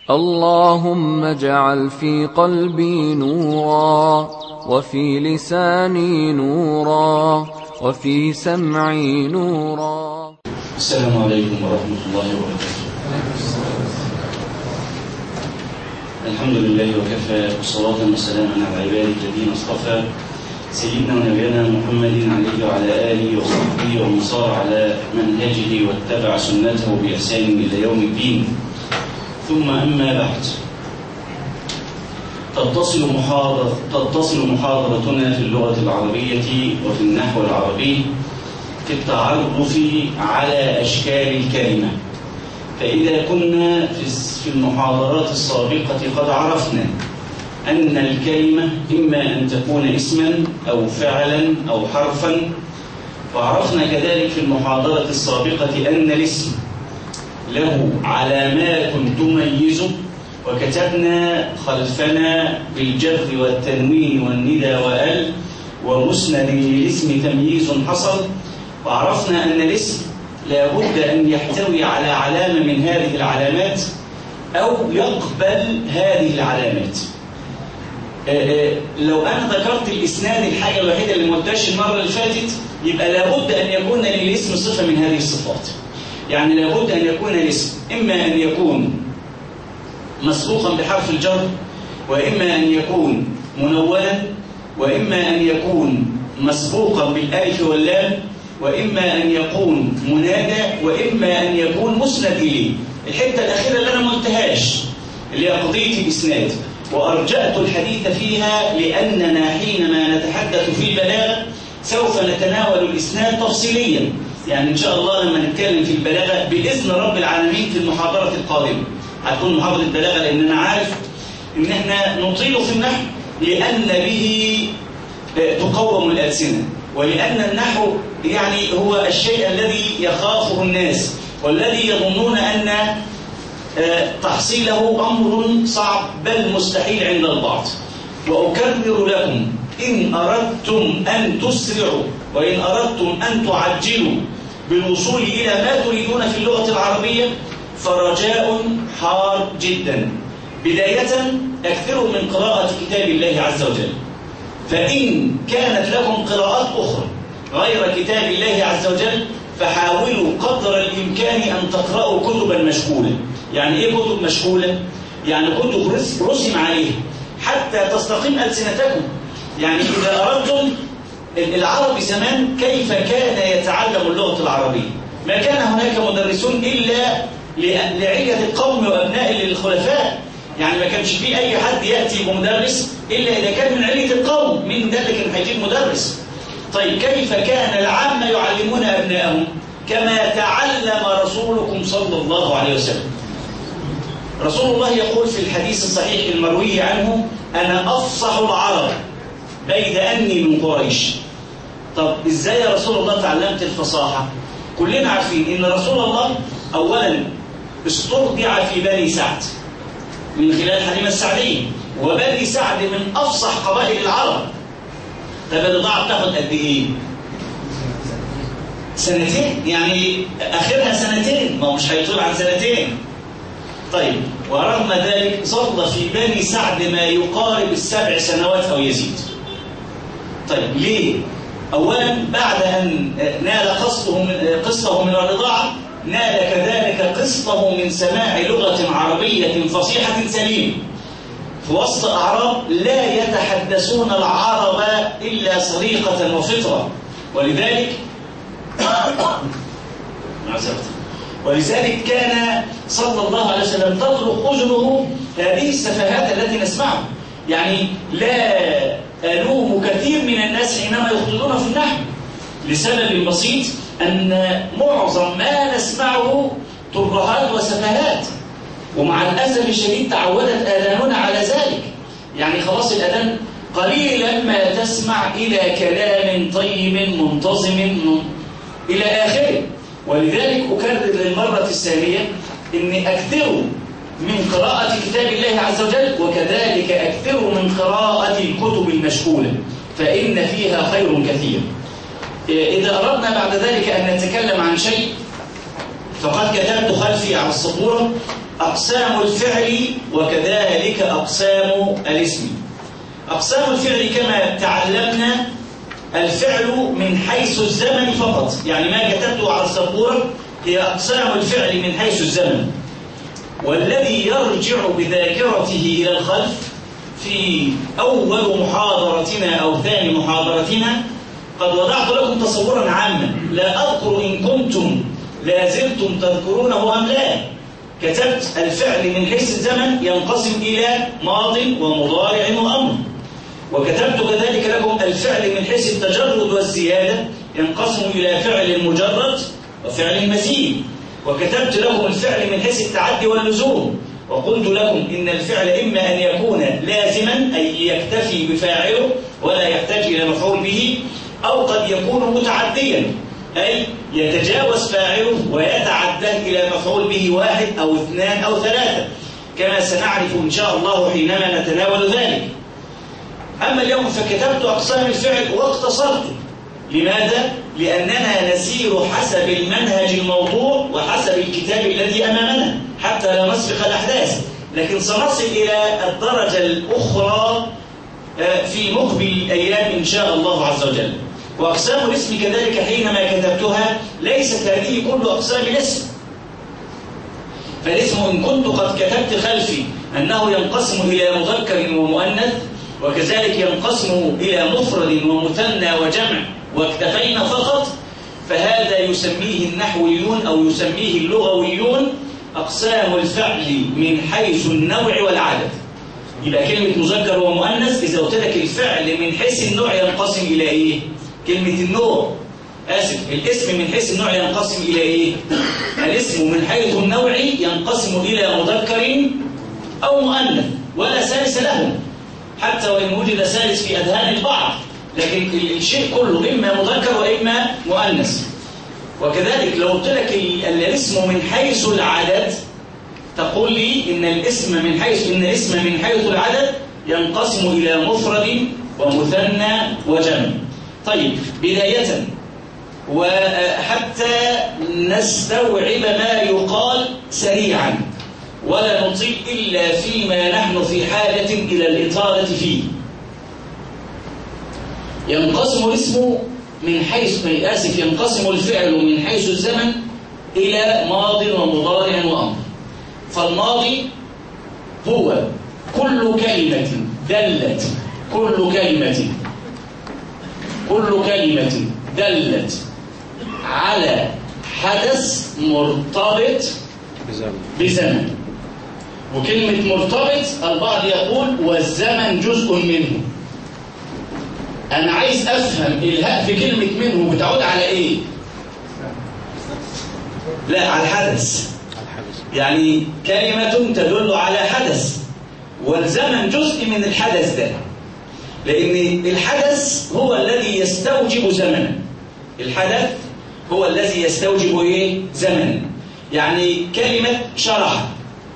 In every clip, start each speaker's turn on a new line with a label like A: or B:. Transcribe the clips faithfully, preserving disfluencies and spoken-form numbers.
A: اللهم اجعل في قلبي نورا، وفي لساني نورا، وفي سمعي نورا.
B: السلام عليكم ورحمة الله وبركاته. الحمد لله وكفى، وصلاة وسلاما على عباده الذين اصطفى، سيدنا ونبينا محمد عليه وعلى آله وصحبه ومن صار على منهجه واتبع سنته بإحسان إلى يوم الدين. ثم أما بعد، تتصل محاضرة تتصل محاضرتنا في اللغة العربية وفي النحو العربي في التعرف على أشكال الكلمة. فإذا كنا في المحاضرات السابقة قد عرفنا أن الكلمة إما أن تكون اسما أو فعلا أو حرفا، وعرفنا كذلك في المحاضرة السابقة أن الاسم له علامات تميزه، وكتبنا خلفنا بالجر والتنوين والندى وال ومسند للاسم تمييز حصل. وعرفنا أن الاسم لا بد أن يحتوي على علامة من هذه العلامات أو يقبل هذه العلامات. لو أنا ذكرت الإسناد الحاجة الوحيدة اللي ما قلتهاش المرة اللي فاتت، يبقى لابد أن يكون للاسم صفة من هذه الصفات. يعني لابد أن يكون الاسم إما أن يكون مسبوقا بحرف الجر، وإما أن يكون منونا، وإما أن يكون مسبوقا بالألف واللام، وإما أن يكون منادى، وإما أن يكون مسند إليه. الحتة الأخيرة اللي أنا ما قلتهاش اللي هي قضية الإسناد، وأرجأت الحديث فيها لأننا حينما نتحدث في البلاغة سوف نتناول الإسناد تفصيليا. يعني إن شاء الله لما نتكلم في البلاغة بإذن رب العالمين في المحاضرة القادمة هتكون محاضرة بلاغة، لأن أنا عارف إن إحنا نطيل في النحو لأن به تقوم الألسنة، ولأن النحو يعني هو الشيء الذي يخافه الناس والذي يظنون أن تحصيله أمر صعب بل مستحيل عند البعض. وأكرر لكم، إن أردتم أن تسرعوا وإن أردتم أن تعجلوا بالوصول إلى ما تريدون في اللغة العربية فرجاء حار جدا. بداية، أكثروا من قراءة كتاب الله عز وجل، فإن كانت لكم قراءات أخرى غير كتاب الله عز وجل فحاولوا قدر الإمكان أن تقرأوا كتبا مشغولة. يعني إيه كتب مشغولة؟ يعني كتب رسم عليها حتى تستقيم ألسنتكم. يعني إذا أردتم، العربي زمان كيف كان يتعلم اللغة العربية؟ ما كان هناك مدرسون إلا لعية القوم وأبناء للخلفاء. يعني ما كانش فيه أي حد يأتي بمدرس إلا إذا كان من علية القوم. من ده اللي كان هيجيب مدرس؟ طيب كيف كان العامة يعلمون أبنائهم؟ كما تعلم رسولكم صلى الله عليه وسلم. رسول الله يقول في الحديث الصحيح المروي عنه: أنا أفصح العرب بيد أني من قريش. طب إزاي يا رسول الله تعلمت الفصاحة؟ كلنا عارفين إن رسول الله أولا استرضع في بني سعد من خلال حليمة السعدية، وبني سعد من أفصح قبائل العرب. طب الرضاعة بتاخد قد إيه؟ سنتين، يعني آخرها سنتين، ما مش هيطول عن سنتين. طيب ورغم ذلك ظل في بني سعد ما يقارب السبع سنوات أو يزيد. طيب ليه؟ أولا بعد أن نال قسطه من, قسطه من الرضاعة، نال كذلك قسطه من سماع لغة عربية فصيحة سليمة في وسط أعراب لا يتحدثون العرب إلا صريقة وفطرة. ولذلك ولذلك كان صلى الله عليه وسلم تطرق أذنه هذه السفاهات التي نسمعها. يعني لا ألوم كثير من الناس حينما يخطئون في النحو لسبب بسيط، أن معظم ما نسمعه ترهات وسفاهات، ومع الأسف الشديد تعودت آذاننا على ذلك. يعني خلاص الأذان قليلا ما تسمع إلى كلام طيب منتظم من إلى آخره. ولذلك أكرر للمرة الثانية أن أكثروا من قراءة كتاب الله عز وجل، وكذلك أكثروا من قراءة الكتب المشغولة، فإن فيها خير كثير. إذا أردنا بعد ذلك أن نتكلم عن شيء فقد كتبت خلفي على السبورة أقسام الفعل وكذلك أقسام الاسم. أقسام الفعل كما تعلمنا الفعل من حيث الزمن فقط، يعني ما كتبته على السبورة هي أقسام الفعل من حيث الزمن، والذي يرجع بذاكرته إلى الخلف في أول محاضرتنا أو ثاني محاضرتنا قد وضعت لكم تصورا عاما، لا أذكر إن كنتم لا زلتم تذكرونه أم لا. كتبت الفعل من حيث الزمن ينقسم إلى ماض ومضارع وأمر، وكتبت كذلك لكم الفعل من حيث التجرد والزيادة ينقسم إلى فعل مجرد وفعل مزيد، وكتبت لكم الفعل من حيث التعدي واللزوم، وقلت لكم إن الفعل إما أن يكون لازما أي يكتفي بفاعله ولا يحتاج إلى مفعول به، أو قد يكون متعديا أي يتجاوز فاعله ويتعدى إلى مفعول به واحد أو اثنان أو ثلاثة، كما سنعرف إن شاء الله حينما نتناول ذلك. أما اليوم فكتبت أقسام الفعل واقتصرت. لماذا؟ لأننا نسير حسب المنهج الموضوع وحسب الكتاب الذي أمامنا حتى لا نسبق الأحداث، لكن سنصل إلى الدرجة الأخرى في مقبل الأيام إن شاء الله عز وجل. وأقسام الاسم كذلك حينما كتبتها ليست هذه كل أقسام الاسم، فالاسم إن كنت قد كتبت خلفي أنه ينقسم إلى مذكر ومؤنث، وكذلك ينقسم إلى مفرد ومثنى وجمع واكتفينا فقط، فهذا يسميه النحويون أو يسميه اللغويون أقسام الفعل من حيث النوع والعدد. يبقى كلمة مذكر ومؤنث إذا قلت لك الفعل من حيث النوع ينقسم إلى إيه؟ كلمة النوع آسف الاسم من حيث النوع ينقسم إلى إيه؟ الاسم من حيث النوع ينقسم إلى مذكر أو مؤنث ولا ثالث له، حتى وإن وجد ثالث في أذهان البعض، لكن الشيء كله إما مذكر وإما مؤنث. وكذلك لو قلت لك الاسم من حيث العدد تقول لي إن الاسم من حيث إن الاسم من حيث العدد ينقسم إلى مفرد ومثنى وجمع. طيب بداية وحتى نستوعب ما يقال سريعا ولا نطيل إلا فيما نحن في حاجة إلى الإطالة فيه. ينقسم الاسم من حيث آسف ينقسم الفعل من حيث الزمن إلى ماض ومضارع وأمر. فالماضي هو كل كلمة دلت كل كلمة كل كلمة دلت على حدث مرتبط بزمن. وكلمة مرتبط البعض يقول والزمن جزء منه. أنا عايز أفهم الهاء في كلمة منه بتعود على إيه؟ لا، على الحدث. يعني كلمة تدل على حدث والزمن جزء من الحدث ده، لأن الحدث هو الذي يستوجب زمنا. الحدث هو الذي يستوجب إيه؟ زمنا. يعني كلمة شرح،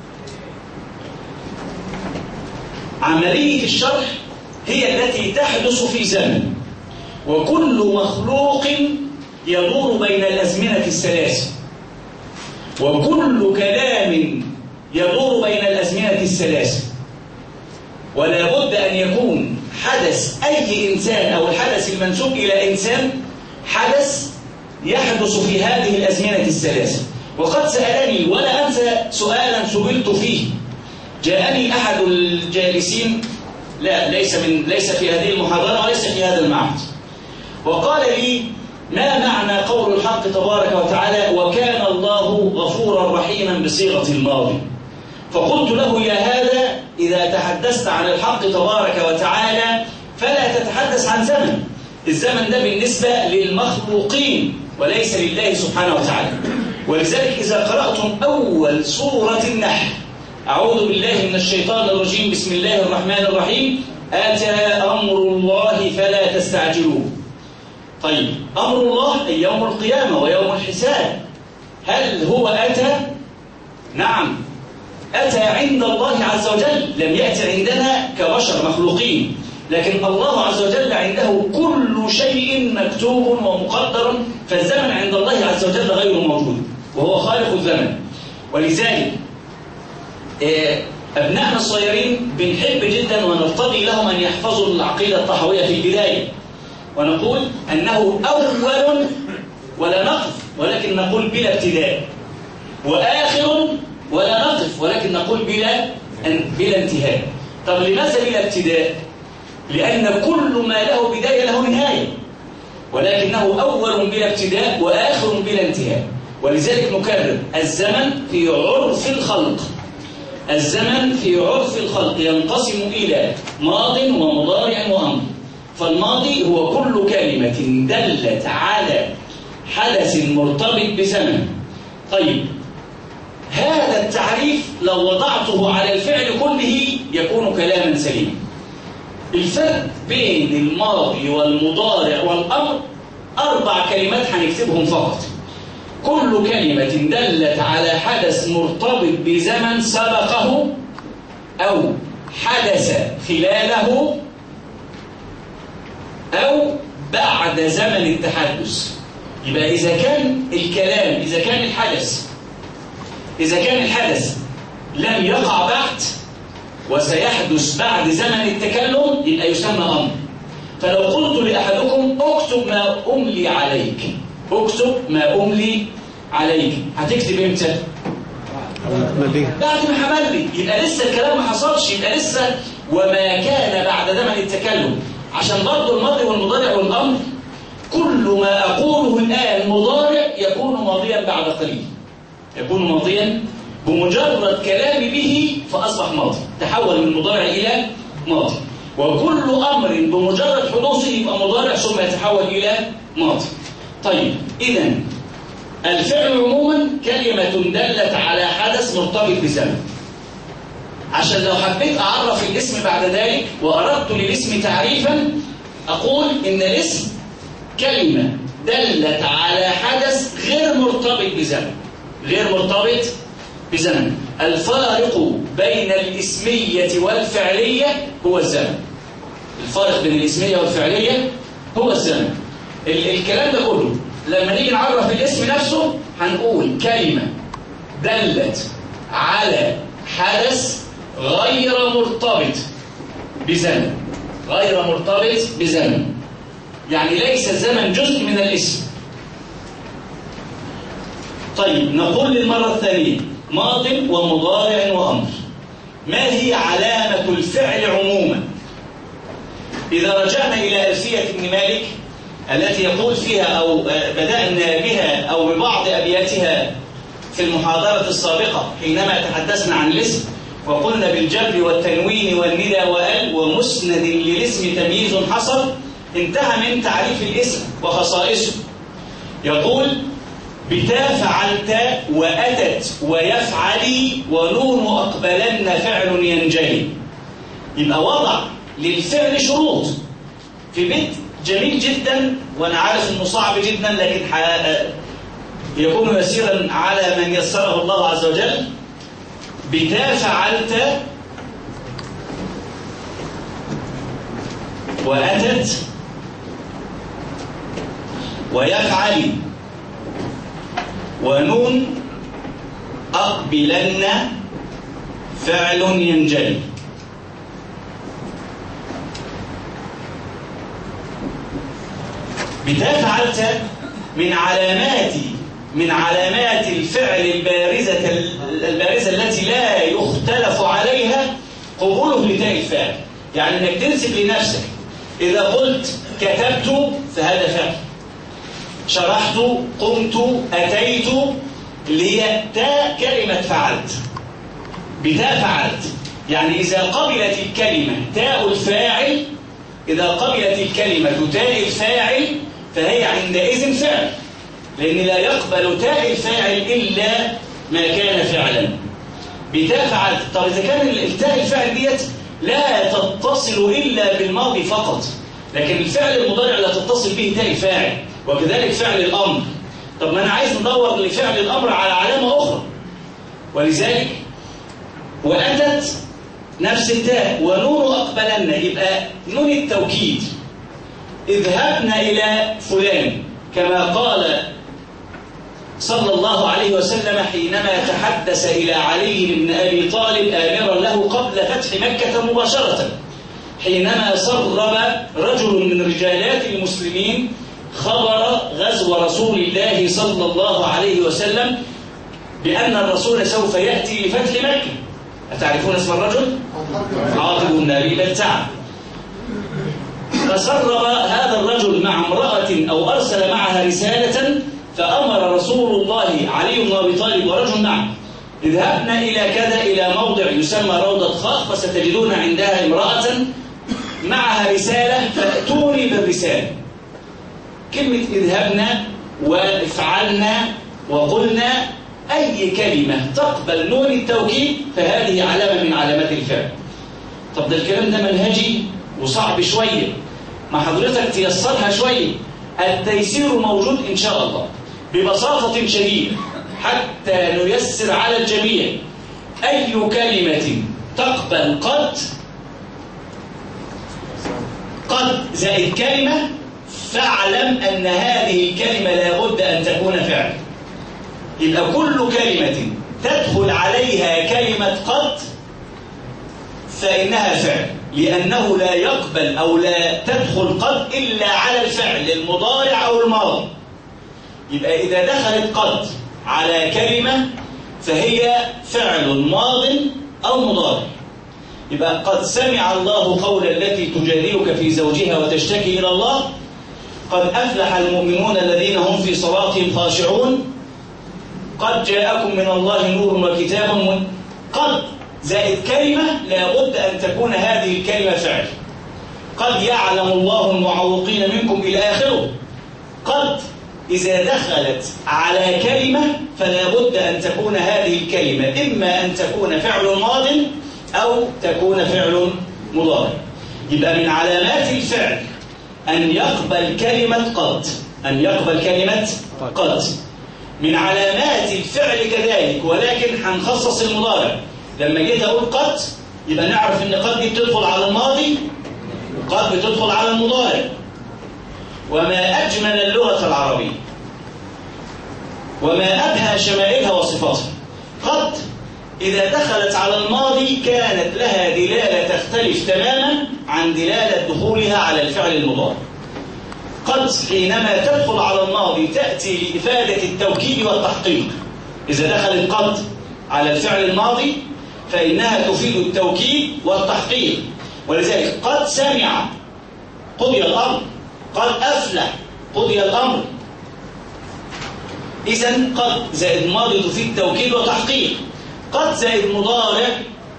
B: عملية الشرح هي التي تحدث في زمن، وكل مخلوق يدور بين الأزمنة الثلاث، وكل كلام يدور بين الأزمنة الثلاث، ولا بد أن يكون حدث أي إنسان أو الحدث المنسوب إلى إنسان حدث يحدث في هذه الأزمنة الثلاث. وقد سألني ولا أنسى سؤالا سئلت فيه، جاءني أحد الجالسين لا ليس من ليس في هذه المحاضرة وليس في هذا المعهد، وقال لي ما معنى قول الحق تبارك وتعالى وكان الله غفورا رحيما بصيغة الماضي؟ فقلت له يا هذا إذا تحدثت عن الحق تبارك وتعالى فلا تتحدث عن زمن، الزمن ده بالنسبة للمخلوقين وليس لله سبحانه وتعالى. ولذلك إذا قرأتم أول سورة النحل أعوذ بالله من الشيطان الرجيم بسم الله الرحمن الرحيم أتى أمر الله فلا تستعجلوه. طيب أمر الله أي يوم القيامة ويوم الحساب، هل هو أتى؟ نعم أتى عند الله عز وجل، لم يأتي عندنا كبشر مخلوقين، لكن الله عز وجل عنده كل شيء مكتوب ومقدر، فالزمن عند الله عز وجل غير موجود. وهو خالق الزمن. ولذلك أبنائنا الصغيرين بنحب جدا ونرتضي لهم أن يحفظوا العقيدة الطحاوية في البداية، ونقول أنه أول ولا نقف ولكن نقول بلا ابتداء، وآخر ولا نقف ولكن نقول بلا بلا انتهاء. طب لماذا بلا ابتداء؟ لأن كل ما له بداية له نهاية، ولكنه أول بلا ابتداء وآخر بلا انتهاء. ولذلك نكرر: الزمن في عرف الخلق، الزمن في عرف الخلق ينقسم إلى ماض ومضارع وأمر. فالماضي هو كل كلمة دلت على حدث مرتبط بزمن. طيب، هذا التعريف لو وضعته على الفعل كله يكون كلاما سليما. الفرق بين الماضي والمضارع والأمر أربع كلمات هنكتبهم فقط. كل كلمة دلت على حدث مرتبط بزمن سبقه أو حدث خلاله أو بعد زمن التحدث. يبقى إذا كان الكلام إذا كان الحدث إذا كان الحدث لم يقع بعد وسيحدث بعد زمن التكلم يبقى يسمى أمر. فلو قلت لأحدكم اكتب ما أملي عليك، اكتب ما أملي عليك، هتكتب امتى؟ بعد ما حمل لي، يبقى لسه الكلام ما حصلش، يبقى لسه وما كان بعد زمن التكلم. عشان برضه الماضي والمضارع والأمر كل ما أقوله الآن مضارع يكون ماضيا بعد قليل، يكون ماضيا بمجرد كلامي به فأصبح ماضي، تحول من مضارع إلى ماضي. وكل أمر بمجرد حدوثه يبقى مضارع ثم يتحول إلى ماضي. طيب، إذن الفعل عموما كلمة دلت على حدث مرتبط بزمن. عشان لو حبيت أعرف الاسم بعد ذلك وأردت للاسم تعريفا أقول إن الاسم كلمة دلت على حدث غير مرتبط بزمن، غير مرتبط بزمن. الفارق بين الاسمية والفعلية هو الزمن. الفارق بين الاسمية والفعلية هو الزمن. ال الكلام ده كله لما نيجي نعرف الاسم نفسه هنقول كلمة دلت على حدث غير مرتبط بزمن، غير مرتبط بزمن، يعني ليس الزمن جزء من الاسم. طيب، نقول للمرة الثانية: ماض ومضارع وأمر. ما هي علامة الفعل عموما؟ إذا رجعنا إلى ألفية ابن مالك التي يقول فيها أو بدأنا بها أو ببعض أبياتها في المحاضرة السابقة حينما تحدثنا عن الاسم وقلنا بالجر والتنوين والندى وال ومسند للاسم تمييز حصل، انتهى من تعريف الاسم وخصائصه. يقول: بتا فعلت وأتت ويفعلي ونون أقبلن فعل ينجلي. يبقى وضع للفعل شروط في بيت جميل جدا، وأنا عارف أنه صعب جدا لكن يكون يسيرا على من يسره الله عز وجل. بتا فعلت وأتت ويفعلي ونون أقبلن فعل ينجلي. بتا فعلت من علامات من علامات الفعل البارزة البارزة التي لا يختلف عليها قبوله لتاء الفاعل. يعني انك تنسب لنفسك إذا قلت كتبت فهذا فعل، شرحت، قمت، أتيت، اللي هي تاء كلمة فعلت. بتاء فعلت يعني إذا قبلت الكلمة تاء الفاعل، إذا قبلت الكلمة تاء الفاعل فهي عندئذ فعل، لأن لا يقبل تاء الفاعل إلا ما كان فعلا. بتاء فعلت. طب إذا كان التاء الفاعل ديت لا تتصل إلا بالماضي فقط، لكن الفعل المضارع لا تتصل به تاء الفاعل، وكذلك فعل الأمر. طب ما أنا عايز ندور لفعل الأمر على علامة أخرى، ولذلك وأتت نفس التاء ونون أقبلن، يبقى نون التوكيد. اذهبنا إلى فلان كما قال صلى الله عليه وسلم حينما تحدث إلى علي بن أبي طالب آمرا له قبل فتح مكة مباشرة، حينما سرب رجل من رجالات المسلمين خبر غزو رسول الله صلى الله عليه وسلم بأن الرسول سوف يأتي لفتح مكة. أتعرفون اسم الرجل؟ عاطب بن أبي بلتعة. فسرب هذا الرجل مع امرأة أو أرسل معها رسالة، فأمر رسول الله علي بن أبي طالب ورجل معه: اذهبنا إلى كذا، إلى موضع يسمى روضة خاخ، فستجدون عندها امرأة معها رسالة فأتوني بالرسالة. كلمة اذهبنا وافعلنا وقلنا أي كلمة تقبل نون التوكيد فهذه علامة من علامات الفعل. طب ده الكلام ده منهجي وصعب شوية، ما حضرتك تيسرها شوية. التيسير موجود إن شاء الله ببساطة شديدة حتى نيسر على الجميع. أي كلمة تقبل قد قد زائد كلمة فاعلم أن هذه الكلمة لا بد أن تكون فعل. يبقى كل كلمة تدخل عليها كلمة قد فإنها فعل، لأنه لا يقبل أو لا تدخل قد إلا على الفعل المضارع أو الماضي. يبقى إذا دخلت قد على كلمة فهي فعل ماض أو مضارع. يبقى قد سمع الله قول التي تجادلك في زوجها وتشتكي إلى الله، قد أفلح المؤمنون الذين هم في صلاتهم خاشعون، قد جاءكم من الله نور وكتاب من. قد زائد كلمة لابد أن تكون هذه الكلمة فعل. قد يعلم الله المعوقين منكم إلى آخره. قد إذا دخلت على كلمة فلا بد أن تكون هذه الكلمة إما أن تكون فعل ماض أو تكون فعل مضارع. يبقى من علامات الفعل أن يقبل كلمة قد، أن يقبل كلمة قد. من علامات الفعل كذلك، ولكن هنخصص المضارع. لما جيت أقول قد يبقى نعرف أن قد دي بتدخل على الماضي وقد بتدخل على المضارع. وما أجمل اللغة العربية وما أبهى شمائلها وصفاتها. قد إذا دخلت على الماضي كانت لها دلالة تختلف تماما عن دلالة دخولها على الفعل المضارع. قد حينما تدخل على الماضي تأتي لإفادة التوكيد والتحقيق. إذا دخلت قد على الفعل الماضي فإنها تفيد التوكيد والتحقيق. ولذلك قد سمع قضي الأمر، قد أفلح قضي الأمر. إذن قد زائد ماضي تفيد توكيد وتحقيق. قد زائد مضارع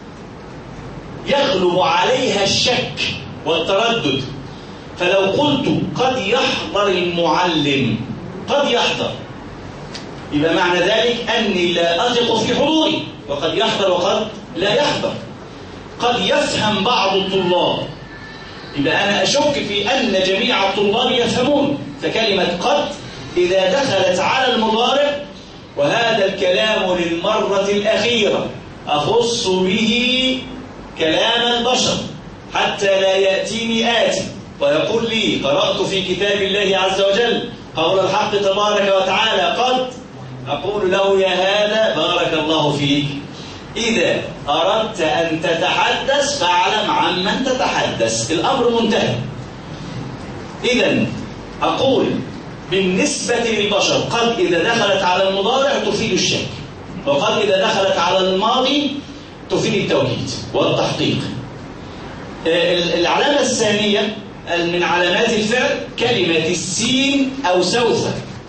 B: يغلب عليها الشك والتردد. فلو قلت قد يحضر المعلم، قد يحضر، يبقى معنى ذلك أني لا أثق في حضوري، وقد يحضر وقد لا يحضر. قد يفهم بعض الطلاب، يبقى أنا أشك في أن جميع الطلاب يفهمون. فكلمة قد إذا دخلت على المضارع، وهذا الكلام للمرة الأخيرة أخص به كلام البشر حتى لا يأتيني آتي ويقول لي قرأت في كتاب الله عز وجل قول الحق تبارك وتعالى قد، أقول له يا هذا بارك الله فيك، إذا أردت أن تتحدث فاعلم عمن تتحدث، الأمر منتهى. إذن أقول بالنسبة للبشر قد إذا دخلت على المضارع تفيد الشك، وقد إذا دخلت على الماضي تفيد التوكيد والتحقيق. العلامة الثانية من علامات الفعل كلمة السين أو سوف.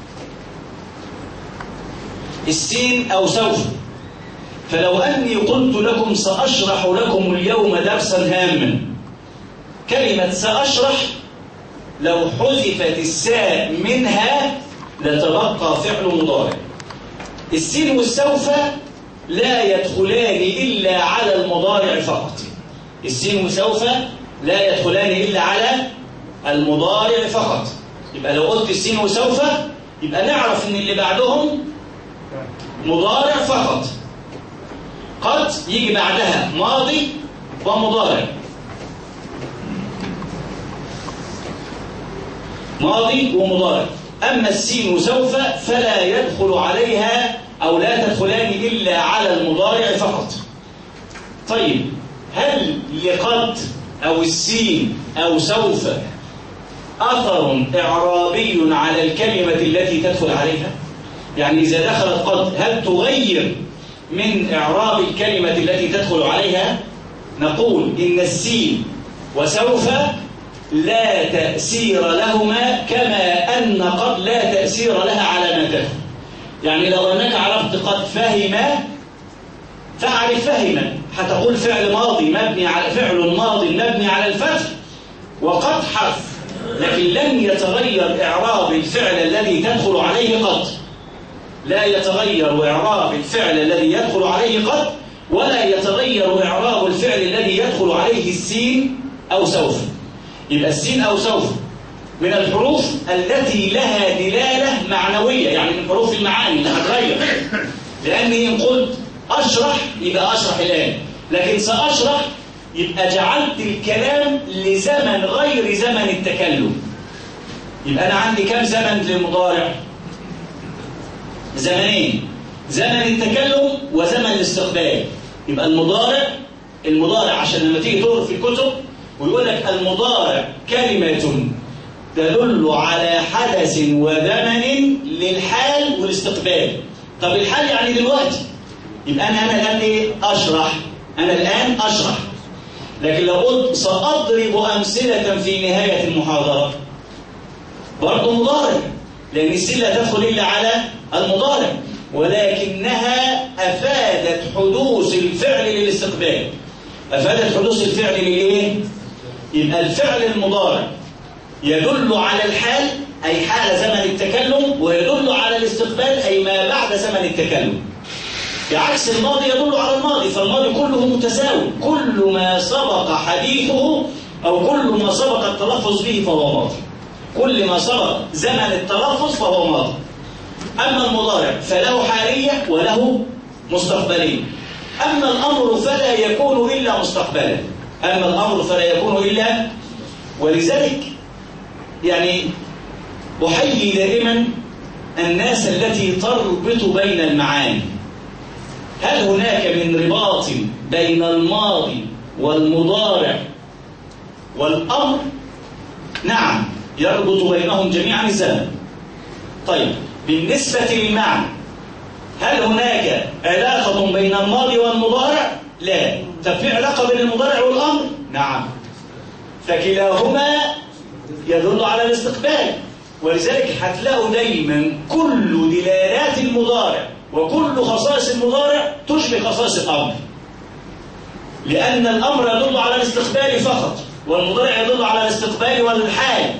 B: السين أو سوف. فلو أني قلت لكم سأشرح لكم اليوم درسا هاما، كلمة سأشرح لو حذفت الساء منها لتبقى فعل مضارع. السين والسوف لا يدخلان إلا على المضارع فقط. السين وسوف لا يدخلان إلا على المضارع فقط. يبقى لو قلت السين وسوف يبقى نعرف ان اللي بعدهم مضارع فقط. قد يجي بعدها ماضي ومضارع، ماضي ومضارع. أما السين سوف فلا يدخل عليها أو لا تدخلان إلا على المضارع فقط. طيب هل لقد أو السين أو سوف أثر إعرابي على الكلمة التي تدخل عليها؟ يعني إذا دخلت قد هل تغير من إعراب الكلمة التي تدخل عليها؟ نقول إن السين وسوف لا تأثير لهما كما أن قد لا تأثير لها على ما تدخل. يعني لو أنك عرفت قد فهم فاعرف فهما، هتقول فعل ماضي مبني على فعل ماضي مبني على الفتح وقد حرف، لكن لن يتغير إعراب الفعل الذي تدخل عليه قد، لا يتغير إعراب الفعل الذي يدخل عليه قد، ولا يتغير إعراب الفعل الذي يدخل عليه السين أو سوف. يبقى السين أو سوف من الحروف التي لها دلالة معنوية، يعني من حروف المعاني اللي هتغير، لأني إن قلت أشرح يبقى أشرح الآن، لكن سأشرح يبقى جعلت الكلام لزمن غير زمن التكلم. يبقى أنا عندي كم زمن للمضارع؟ زمنين، زمن التكلم وزمن الاستقبال. يبقى المضارع المضارع عشان لما تيجي تقرأ في الكتب ويقول لك المضارع كلمة تدل على حدث وزمن للحال والاستقبال. طب الحال يعني دلوقتي، يبقى أنا أنا الآن إيه؟ أشرح، أنا الآن أشرح. لكن لو قلت سأضرب أمثلة في نهاية المحاضرة برضه مضارع، لأن السين لا تدخل إلا على المضارع، ولكنها أفادت حدوث الفعل للاستقبال. أفادت حدوث الفعل لإيه؟ يبقى الفعل المضارع يدل على الحال أي حال زمن التكلم، ويدل على الاستقبال أي ما بعد زمن التكلم. بعكس الماضي يدل على الماضي، فالماضي كله متساوي، كل ما سبق حديثه أو كل ما سبق التلفظ به فهو ماضي، كل ما سبق زمن التلفظ فهو ماضي. أما المضارع فله حالية وله مستقبلية. أما الأمر فلا يكون إلا مستقبلا، أما الأمر فلا يكون إلا، ولذلك يعني أحيي دائما الناس التي تربط بين المعاني. هل هناك من رباط بين الماضي والمضارع والأمر؟ نعم، يربط بينهم جميعا الزمن. طيب بالنسبة للمعنى، هل هناك علاقة بين الماضي والمضارع؟ لا. طب في علاقة بين المضارع والأمر؟ نعم، فكلاهما يدل على الاستقبال. ولذلك هتلاقوا دايما كل دلالات المضارع وكل خصائص المضارع تشبه خصائص الأمر، لأن الأمر يدل على الاستقبال فقط، والمضارع يدل على الاستقبال والحال.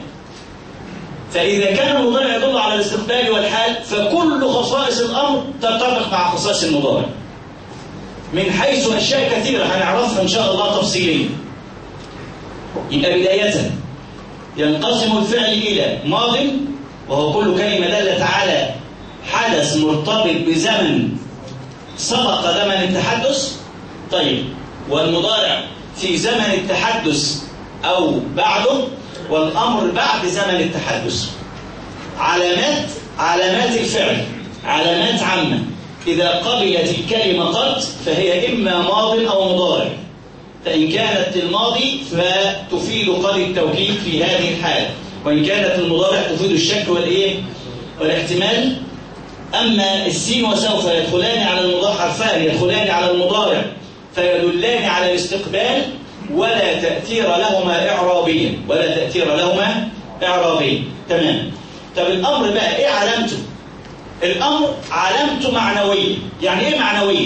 B: فإذا كان المضارع يدل على الاستقبال والحال فكل خصائص الأمر تتفق مع خصائص المضارع، من حيث أشياء كثيرة هنعرفها إن شاء الله تفصيليا. يبقى بداية ينقسم الفعل إلى ماض، وهو كل كلمة دلت على حدث مرتبط بزمن سبق زمن التحدث. طيب والمضارع في زمن التحدث أو بعده، والأمر بعد زمن التحدث. علامات علامات الفعل علامات عامة، إذا قبلت الكلمة قد فهي إما ماض أو مضارع، فإن كانت الماضي فتفيد قد التوكيد في هذه الحالة، وإن كانت المضارع تفيد الشك والإيه والاحتمال. أما السين وسوف يدخلان على المضارع، حرفان يدخلان على المضارع فيدلان على الاستقبال ولا تأثير لهما إعرابيا، ولا تأثير لهما إعرابيا. تمام. طب الأمر بقى إيه علامته؟ الأمر علامته معنوية. يعني إيه معنوية؟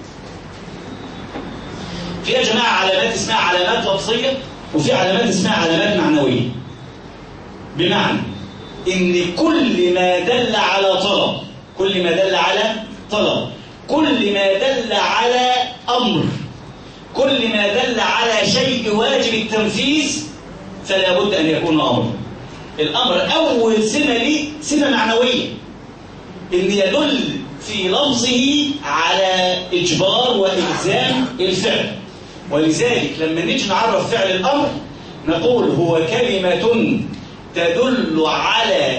B: في يا جماعة علامات اسمها علامات لفظية، وفي علامات اسمها علامات معنوية. بمعنى إن كل ما دل على طلب، كل ما دل على طلب، كل ما دل على أمر، كل ما دل على شيء واجب التنفيذ فلا بد أن يكون أمر. الأمر أول سمة ليه سمة معنوية، إن يدل في لفظه على إجبار وإلزام الفعل. ولذلك لما نيجي نعرف فعل الأمر نقول هو كلمة تدل على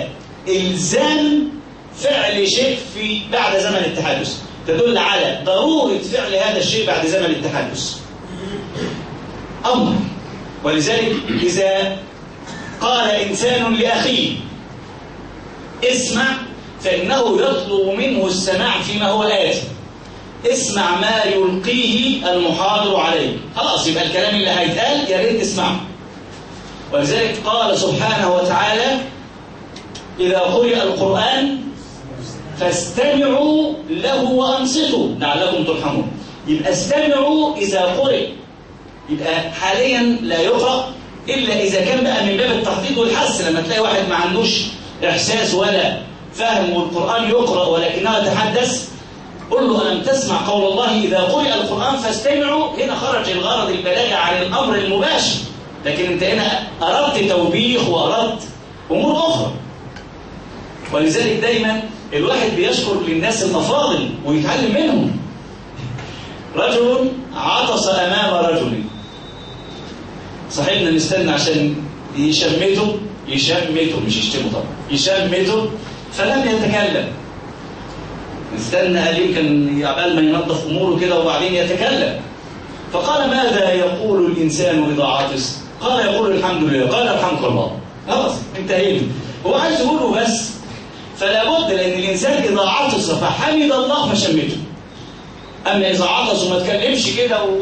B: إلزام فعل شيء في بعد زمن التحدث، تدل على ضرورة فعل هذا الشيء بعد زمن التحدث، أمر. ولذلك إذا قال إنسان لأخيه اسمع، فإنه يطلب منه السماع فيما هو آتي. اسمع ما يلقيه المحاضر عليه، خلاص يبقى الكلام اللي هيتقال يا ريت تسمعه. ولذلك قال سبحانه وتعالى إذا قرئ القرآن فاستمعوا له وأنصتوا لعلكم ترحمون. يبقى استمعوا إذا قرئ، يبقى حاليا لا يقرأ إلا إذا كان بقى من باب التحضيض والحث. لما تلاقي واحد ما عندوش إحساس ولا فهم والقرآن يقرأ ولكنه يتحدث، قل له ألم تسمع قول الله إذا قرئ القرآن فاستمعوا. هنا خرج الغرض البلاغي عن الأمر المباشر، لكن أنت هنا أردت توبيخ وأردت أمور أخرى. ولذلك دايما الواحد بيشكر للناس المفاضل ويتعلم منهم. رجل عطس أمام رجل، صاحبنا نستنى عشان يشمته يشمته مش يشتمه طبعا، يشمته فلم يتكلم. نستنى قال يمكن عبال ما ينظف أموره كده وبعدين يتكلم. فقال ماذا يقول الإنسان إذا عطس؟ قال يقول الحمد لله. قال الحمد لله. خلاص انتهينا. هو عايز يقوله بس. فلا بد لأن الإنسان إذا عطس فحمد الله فشمته. أما إذا عطس وما تكلمش كده و...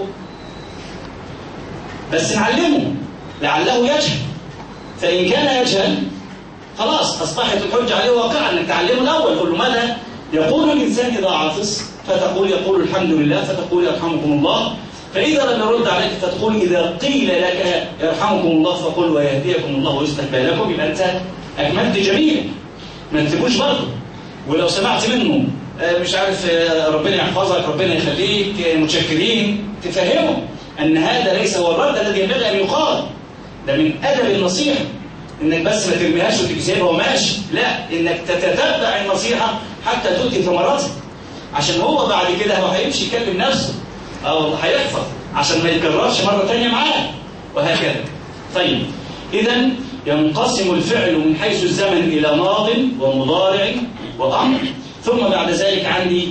B: بس نعلمه لعله يجهل. فإن كان يجهل خلاص أصبحت الحجة عليه واقعا أنك تعلمه الأول. قل له ماذا يقول الإنسان إذا عطس؟ فتقول يقول الحمد لله، فتقول يرحمكم الله. فإذا لم يرد عليك فتقول إذا قيل لك يرحمكم الله فقل ويهديكم الله ويصلح بالكم. يبقى أنت أكملت جميلا، ما تسيبوش برضه. ولو سمعت منه مش عارف ربنا يحفظك ربنا يخليك متشكرين، تفهمه أن هذا ليس هو الرد الذي ينبغي أن يقال. ده من أدب النصيحة إنك بس ما ترميهاش وتكسبها وماشي، لا، إنك تتتبع النصيحة حتى تؤتي ثمراتها، عشان هو بعد كده هو هيمشي يكلم نفسه أو هيحفظ عشان ما يتكررش مرة تانية معاه وهكذا. طيب إذا ينقسم الفعل من حيث الزمن إلى ماض ومضارع وأمر. ثم بعد ذلك عندي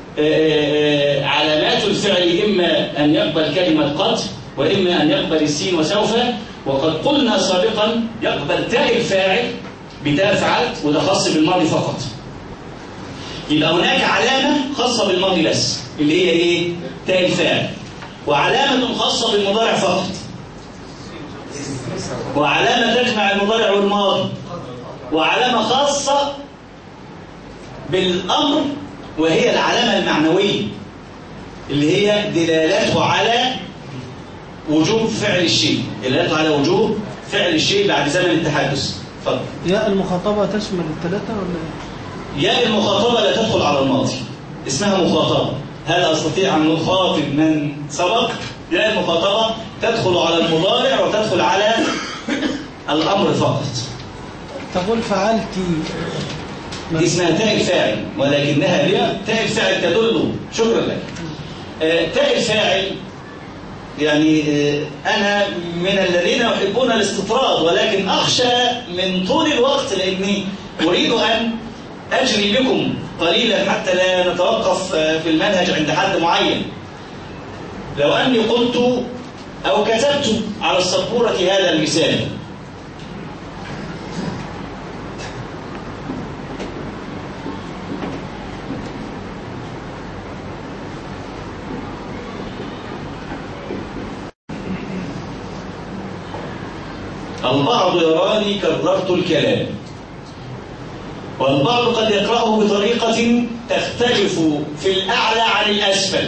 B: علامات الفعل إما أن يقبل كلمة قد وإما أن يقبل السين وسوف. وقد قلنا سابقا يقبل تاء الفاعل بتاء فعلت، وده خاص بالماضي فقط. يبقى هناك علامة خاصة بالماضي بس اللي هي إيه؟ تاء الفاعل. وعلامة خاصة بالمضارع فقط، وعلامة تجمع المضارع والماضي، وعلامة خاصة بالأمر وهي العلامة المعنوية اللي هي دلالته على وجوب فعل الشيء، دلالته على وجوب فعل الشيء بعد زمن التحدث. اتفضل.
C: ياء المخاطبة تشمل الثلاثة ولا؟
B: ياء المخاطبة لا تدخل على الماضي، اسمها مخاطبة. هل أستطيع أن نخاطب من سبق؟ ياء المخاطبة تدخل على المضارع وتدخل على الأمر فقط.
C: تقول فعلتي
B: دي اسمها تاء الفاعل، ولكنها تاء الفاعل تدل. شكرا لك. آه تاء الفاعل يعني آه أنا من الذين يحبون الاستطراد، ولكن أخشى من طول الوقت لأني أريد أن أجري بكم قليلا حتى لا نتوقف آه في المنهج عند حد معين. لو أني قلت أو كتبت على السبورة هذا المثال: البعض يراني كررت الكلام، والبعض قد يقرأه بطريقة تختلف في الأعلى عن الأسفل.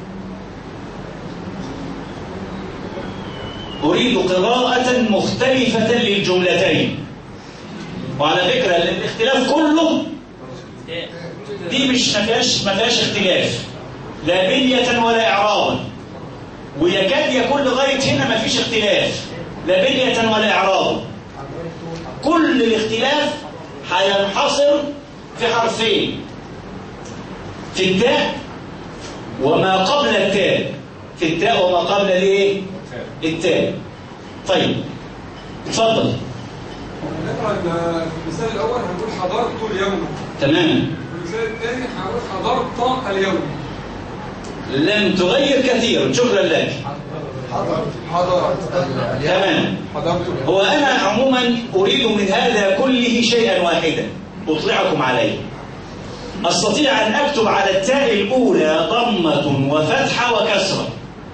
B: أريد قراءة مختلفة للجملتين. وعلى فكرة الاختلاف كله دي مش ما فيهاش ما فيهاش اختلاف لا بنية ولا إعرابا، ويكاد يكون لغاية هنا ما فيش اختلاف لا بنية ولا إعرابا. كل الاختلاف هينحصر في حرفين: في التاء وما قبل التاء. في التاء وما قبل الايه؟ التاء. طيب اتفضل.
D: نقرأ المثال الأول هنقول حضرت اليوم.
B: تمام.
D: المثال الثاني هنقول حضرت اليوم.
B: لم تغير كثيرا، شكرا لك.
D: حضرت حضرت
B: تمام.
D: حضرت.
B: هو أنا عموما أريد من هذا كله شيئا واحدا أطلعكم عليه. أستطيع أن أكتب على التاء الأولى ضمة وفتحة وكسرة،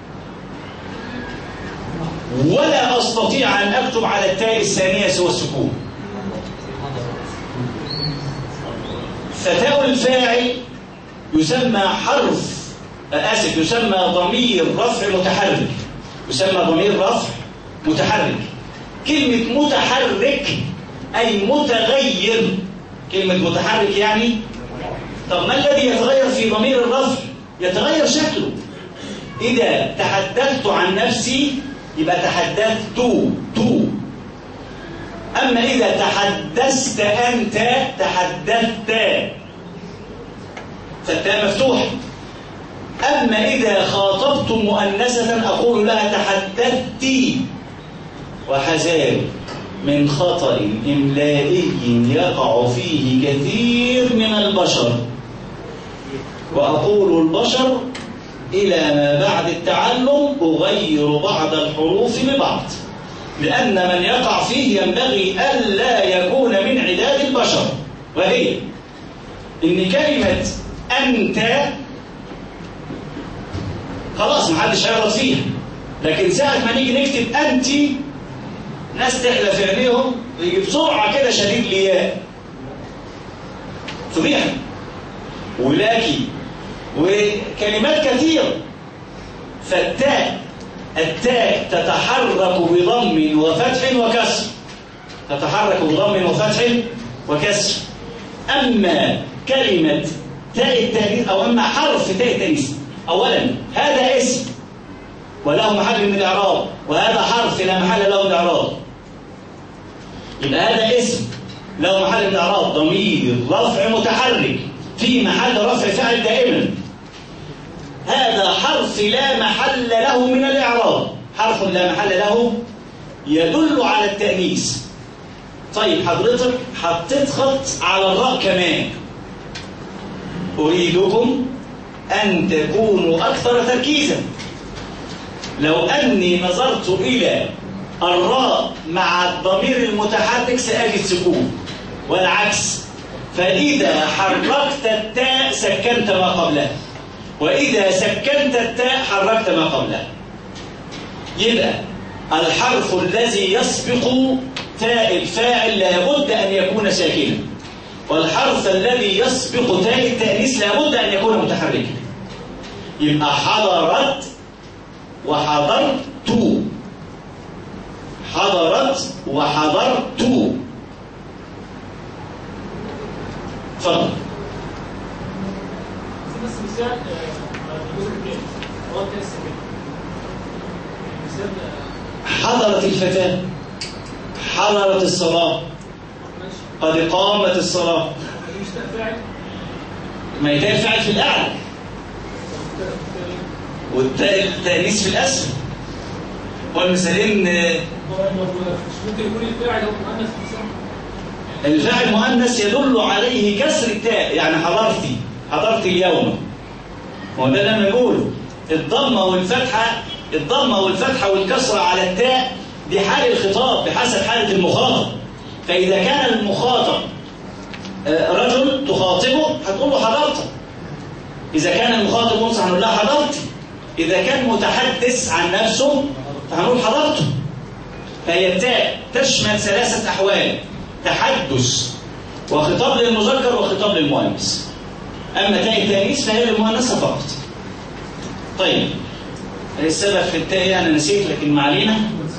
B: ولا أستطيع أن أكتب على التاء الثانية سوى السكون. فتاء الفاعل يسمى حرف آسف يسمى ضمير رفع متحرك، يسمى ضمير رفع متحرك. كلمة متحرك أي متغير. كلمة متحرك يعني طب ما الذي يتغير في ضمير الرفع؟ يتغير شكله. إذا تحدثت عن نفسي يبقى تحدثت تو تو. أما إذا تحدثت أنت تحدثت، فالتاء مفتوحة. أما إذا خاطبت مؤنثة أقول لها تحدثتي. وحذار من خطأ إملائي يقع فيه كثير من البشر، وأقول البشر إلى ما بعد التعلم أغير بعض الحروف ببعض، لأن من يقع فيه ينبغي ألا يكون من عداد البشر. وهي إن كلمة أنت خلاص محدش هيغلط فيها، لكن ساعة ما نيجي نكتب أنت ناس تحلف عينيهم ويجي بسرعة كده شديد لياء فضيحة ولاكي وكلمات كثيرة. فالتاء التاء تتحرك بضم وفتح وكسر، تتحرك بضم وفتح وكسر. أما كلمة تاء التانيث أو أما حرف تاء التانيث، أولا هذا اسم وله محل من الإعراب، وهذا حرف لا محل له من الإعراب. يبقى هذا اسم له محل من الإعراب ضمير رفع متحرك في محل رفع فاعل دائما. هذا حرف لا محل له من الإعراب، حرف لا محل له يدل على التأنيث. طيب حضرتك حطيت خط على الراء كمان. أريدكم أن تكونوا أكثر تركيزا. لو أني نظرت إلى الراء مع الضمير المتحرك سأجد سكون، والعكس. فإذا حركت التاء سكنت ما قبلها، وإذا سكنت التاء حركت ما قبلها. يبقى الحرف الذي يسبق تاء الفاعل لابد أن يكون ساكنا، والحرف الذي يسبق تاء التأنيث لابد أن يكون متحركا. يبقى حضرت وحضرت، حضرت وحضرت. اتفضل.
E: بس مثال الجزء الثاني هو التسمية. مثال
B: حضرت الفتاة، حضرت الصلاة، قد قامت الصلااه.
E: مش فاعل،
B: ما يتقال فاعل في الاعلى والتاء التانيث في الاسفل. والمثالين
E: ممكن يكون الفاعل هو مؤنث.
B: الفاعل مؤنث يدل عليه كسر التاء، يعني حضرتي، حضرت اليوم. هو ده اللي انا بقوله. الضمه والفتحه، الضمه والفتحه والكسره على التاء دي حال الخطاب بحسب حاله المخاطب. فاذا كان المخاطب رجل تخاطبه هتقول له حضرت. اذا كان المخاطب انثى هنقول لها حضرتي. اذا كان متحدث عن نفسه فهنقول حضرته. فهي التاء تشمل ثلاثه احوال: تحدث وخطاب للمذكر وخطاب للمؤنث. اما تاء التانيث فهي للمؤنثه فقط. طيب السبب في التاء انا نسيت لكن ما علينا.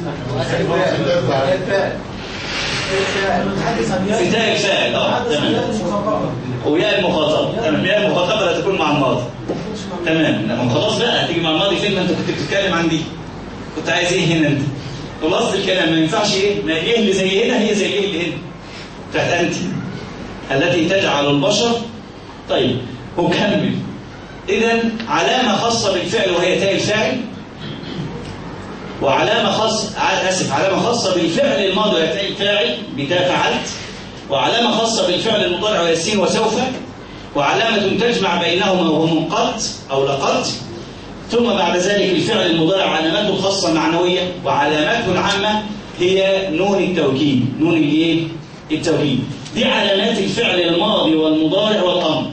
B: في تاء الفاعل اه تمام، وياء المخاطبه. تمام، ياء المخاطبه لا تكون مع الماضي. تمام. لما خلاص بقى هتيجي مع الماضي فين؟ ما انت كنت بتتكلم عن دي، كنت عايز ايه هنا انت؟ خلاص الكلام ما ينفعش ايه؟ ما ايه اللي زي هنا هي زي ايه اللي هنا؟ بتاعت انت التي تجعل البشر. طيب وكمل. اذا علامه خاصه بالفعل وهي تاء الفاعل وعلامة خاصة أسف علامة خاصة بالفعل الماضي ويأتي الفاعل بتا فعلت، وعلامة خاصة بالفعل المضارع ويسين وسوف، وعلامة تجمع بينهما وهو منقط أو لقط، ثم بعد ذلك الفعل المضارع علامته خاصة معنوية، وعلامته العامة هي نون التوكيد. نون الايه؟ التوكيد. دي علامات الفعل الماضي والمضارع والأمر.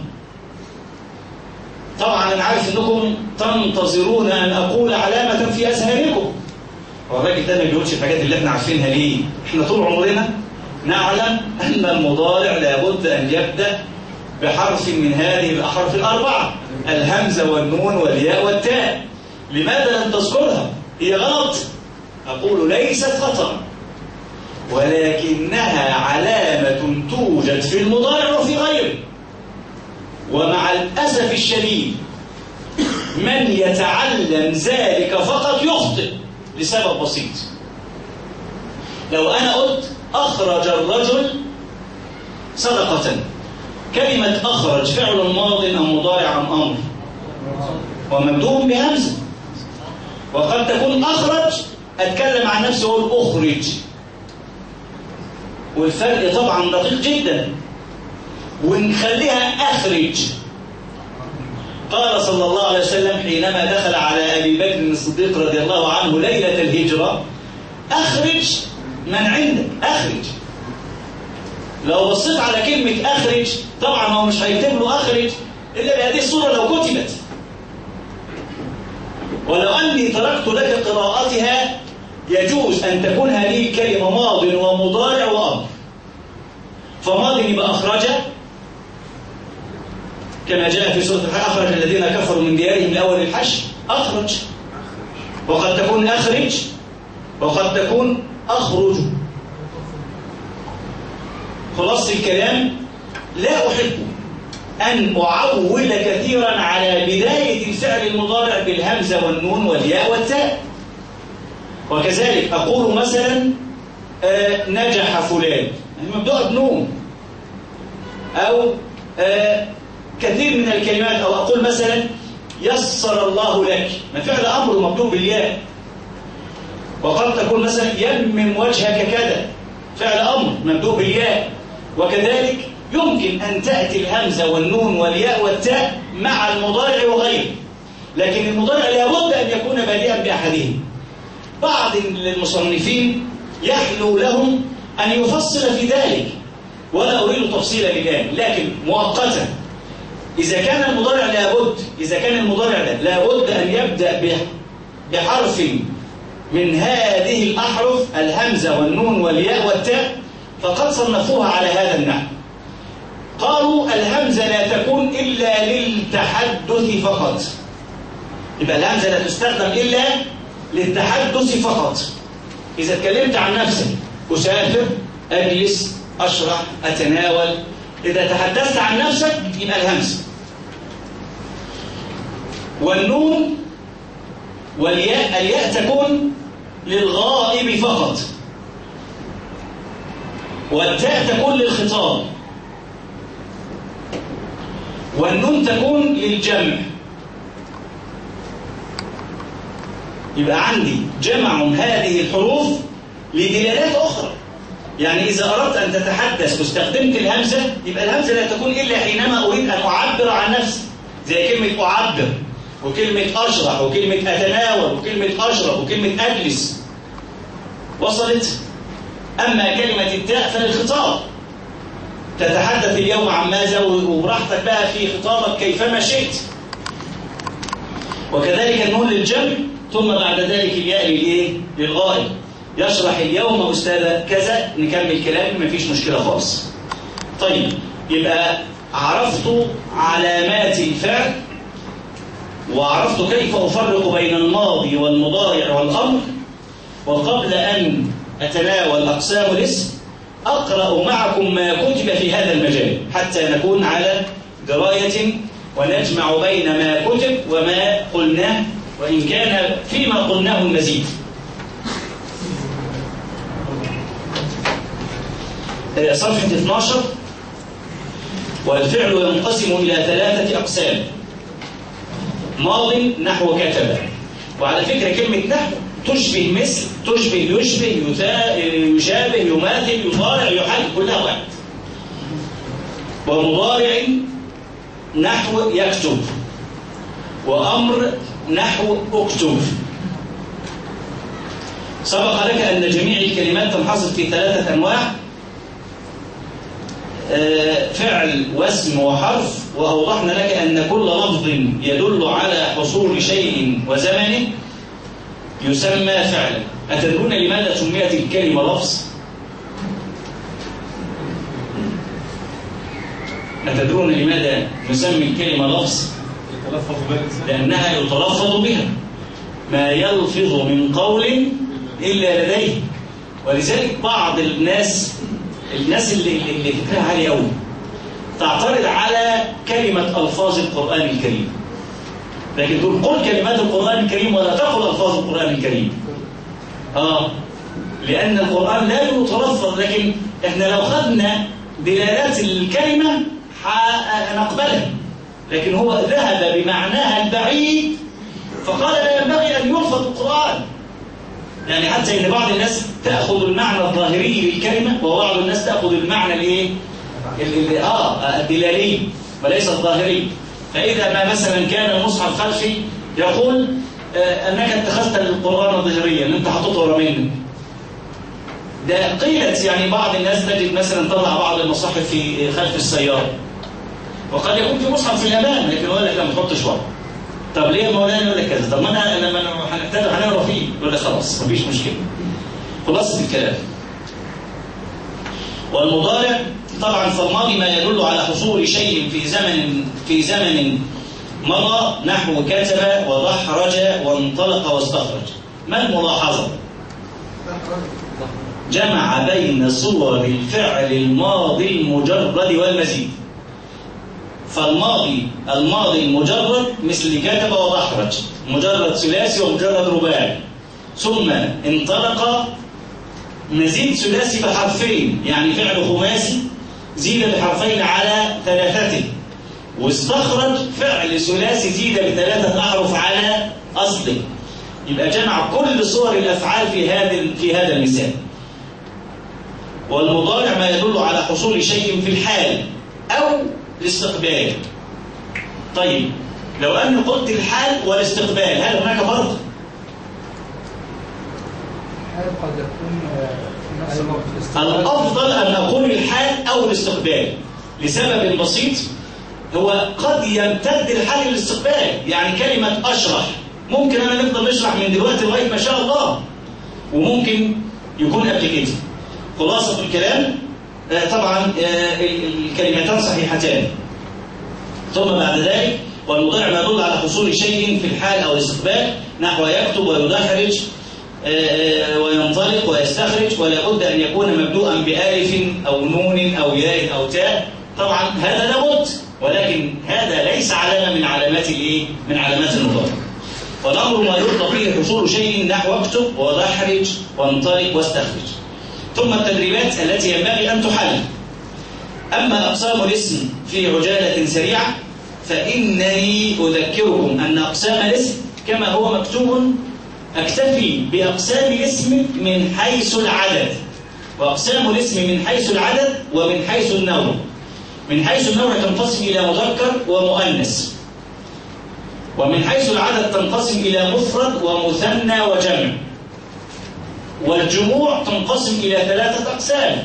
B: طبعا أنا عارف أنكم تنتظرون أن أقول علامة في أذهانكم. هو الراجل ده ما بيقولش الحاجات اللي احنا عارفينها ليه؟ احنا طول عمرنا نعلم أن المضارع لابد أن يبدأ بحرف من هذه الأحرف الأربعة، الهمزة والنون والياء والتاء. لماذا لم تذكرها؟ هي غلط. أقول ليست خطأ، ولكنها علامة توجد في المضارع وفي غيره. ومع الأسف الشديد من يتعلم ذلك فقط يخطئ لسبب بسيط. لو أنا قلت أخرج الرجل صدقة، كلمة أخرج فعل ماض أم مضارع أم أمر؟ ومبدوء بهمزة. وقد تكون أخرج أتكلم عن نفسي وأقول أخرج، والفرق طبعا دقيق جدا. ونخليها أخرج. قال صلى الله عليه وسلم حينما دخل على أبي بكر الصديق رضي الله عنه ليلة الهجرة: أخرج من عندك، أخرج. لو بصيت على كلمة أخرج طبعا هو مش هيكتب له أخرج إلا بهذه الصورة لو كتبت. ولو أني تركت لك قراءتها يجوز أن تكون هذه الكلمة ماض ومضارع وأمر. فماض يبقى أخرج كما جاء في سورة الحج: أخرج الذين كفروا من ديارهم لأول الحشر، أخرج. وقد تكون أخرج وقد تكون أخرج. خلاص الكلام: لا أحب أن أعول كثيرا على بداية الفعل المضارع بالهمزة والنون والياء والتاء. وكذلك أقول مثلا آه نجح فلان، مبدوء بنون. أو آه كثير من الكلمات، أو أقول مثلا يسر الله لك، ما فعل أمر مبدوء بالياء. وقد تكون مثلا يمم وجهك كذا، فعل أمر مبدوء بالياء. وكذلك يمكن أن تأتي الهمزة والنون والياء والتاء مع المضارع وغيره، لكن المضارع لابد أن يكون بادئا بأحدهم. بعض المصنفين يحلو لهم أن يفصل في ذلك، ولا أريد تفصيلا الآن، لكن مؤقتا إذا كان المضارع لابد إذا كان المضارع لابد أن يبدأ بحرف من هذه الأحرف الهمزة والنون والياء والتاء، فقد صنفوها على هذا النحو. قالوا الهمزة لا تكون إلا للتحدث فقط. يبقى الهمزة لا تستخدم إلا للتحدث فقط. إذا اتكلمت عن نفسك: أسافر، أجلس، أشرح، أتناول. إذا تحدثت عن نفسك يبقى الهمزة. والنون والياء، الياء تكون للغائب فقط، والتاء تكون للخطاب، والنون تكون للجمع. يبقى عندي جمع هذه الحروف لدلالات أخرى. يعني إذا أردت أن تتحدث واستخدمت الهمزة، يبقى الهمزة لا تكون إلا حينما أريد أن أعبر عن نفسي، زي كلمة أعبر، وكلمة أشرح، وكلمة أتناول، وكلمة أشرب، وكلمة أجلس. وصلت؟ أما كلمة التاء فللخطاب، تتحدث اليوم عن ماذا، وبراحتك بقى في خطابك كيفما شئت. وكذلك النون للجمع، ثم بعد ذلك الياء للإيه؟ للغائب. يشرح اليوم أستاذ كذا، نكمل كلامي مفيش مشكلة خالص. طيب، يبقى عرفت علامات الفعل، وعرفت كيف أفرق بين الماضي والمضارع والأمر. وقبل أن أتناول أقسام الاسم أقرأ معكم ما كتب في هذا المجال حتى نكون على دراية ونجمع بين ما كتب وما قلناه، وإن كان فيما قلناه المزيد. صفحة اثناشر. والفعل ينقسم إلى ثلاثة أقسام: ماض نحو كتب، وعلى فكرة كلمة نحو تشبه مثل، تشبه يشبه يشابه يماثل يضارع يحاكي، كلها واحد. ومضارع نحو يكتب، وأمر نحو اكتب. سبق لك أن جميع الكلمات تنحصر في ثلاثة أنواع: فعل واسم وحرف. وأوضحنا لك أن كل لفظ يدل على حصول شيء وزمنه يسمى فعلا. أتدرون لماذا سميت الكلمة لفظ؟ أتدرون لماذا نسمي الكلمة لفظ؟ لأنها يتلفظ بها، ما يلفظ من قول إلا لديه. ولذلك بعض الناس الناس اللي, اللي فكرها عالية أوي تعترض على كلمة ألفاظ القرآن الكريم، لكن تقول قل كلمات القرآن الكريم ولا تقل ألفاظ القرآن الكريم. آه لأن القرآن لا يتلفظ، لكن إحنا لو خدنا دلالات الكلمة نقبلها، لكن هو ذهب بمعناها البعيد فقال لا ينبغي أن يلفظ القرآن. يعني حتى إن بعض الناس تأخذ المعنى الظاهري للكلمة، وبعض الناس تأخذ المعنى الإيه؟ آه الدلالي وليس الظاهري. فإذا ما مثلا كان المصحف خلفي يقول آه أنك اتخذت القرآن ظاهريا، أنت حطيته ورا منك. ده قيلت، يعني بعض الناس تجد مثلا تضع بعض المصاحف في خلف السيارة، وقد يكون في مصحف في الأمام، لكن يقول لك لا ما تحطش ورا. طب ليه يا مولانا؟ يقول لك كذا. طب ما انا لما هنحتاج هنقرا فيه، يقول لك خلاص مفيش مشكله. خلاصة الكلام. والمضارع طبعا فالماضي ما يدل على حصول شيء في زمن في زمن مضى، نحو كتب ودحرج وانطلق واستخرج. ما الملاحظه؟ جمع بين صور الفعل الماضي المجرد والمزيد. فالماضي الماضي المجرد مثل كتب ودحرج، مجرد ثلاثي ومجرد رباعي. ثم انطلق مزيد ثلاثي بحرفين، يعني فعل خماسي زيد بحرفين على ثلاثته. واستخرج فعل ثلاثي زيد بثلاثة أحرف على أصله. يبقى جمع كل صور الأفعال في هذا في هذا المثال. والمضارع ما يدل على حصول شيء في الحال أو الاستقبال. طيب لو أن قلت الحال والاستقبال، هل هناك فرق؟
C: الحال قد يكون
B: الأفضل أن أقول الحال أو الاستقبال لسبب بسيط، هو قد يمتد الحال للاستقبال. يعني كلمة أشرح ممكن أنا نفضل نشرح من دلوقتي لغاية ما شاء الله، وممكن يكون قبل كده. خلاصة الكلام طبعا الكلمتان صحيحتان. ثم بعد ذلك والمضارع ما يدل على حصول شيء في الحال أو الاستقبال، نحو يكتب ويدحرج وينطلق ويستخرج، ولا بد أن يكون مبدوءا بألف أو نون أو ياء أو تاء. طبعا هذا لابد، ولكن هذا ليس علامة من علامات الايه؟ من علامات المضارع. والأمر ما يرضى به حصول شيء، نحو اكتب ودحرج وانطلق واستخرج. ثم التدريبات التي ينبغي أن تحل. أما أقسام الاسم في عجالة سريعة، فإنني أذكركم أن أقسام الاسم كما هو مكتوب أكتفي بأقسام الاسم من حيث العدد. وأقسام الاسم من حيث العدد ومن حيث النوع. من حيث النوع تنقسم إلى مذكر ومؤنث، ومن حيث العدد تنقسم إلى مفرد ومثنى وجمع. والجموع تنقسم إلى ثلاثة أقسام: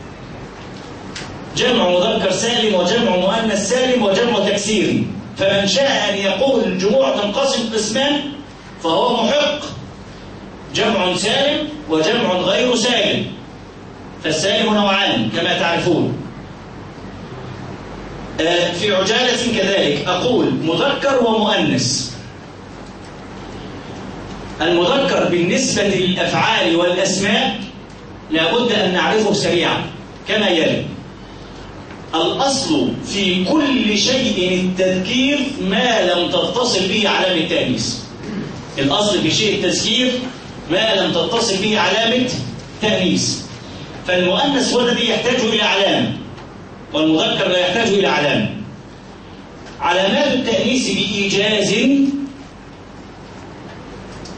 B: جمع مذكر سالم، وجمع مؤنث سالم، وجمع تكسير. فمن شاء أن يقول الجموع تنقسم قسمان فهو محق: جمع سالم وجمع غير سالم. فالسالم نوعان كما تعرفون. في عجالة كذلك أقول مذكر ومؤنث. المذكر بالنسبة للأفعال والأسماء لابد أن نعرفه سريعا كما يلي: الأصل في كل شيء التذكير ما لم تتصل به علامة التأنيث. الأصل في شيء التذكير ما لم تتصل به علامة تأنيث. فالمؤنث والذي يحتاج إلى علامة، والمذكر لا يحتاج إلى علامة. علامات التأنيث بإيجاز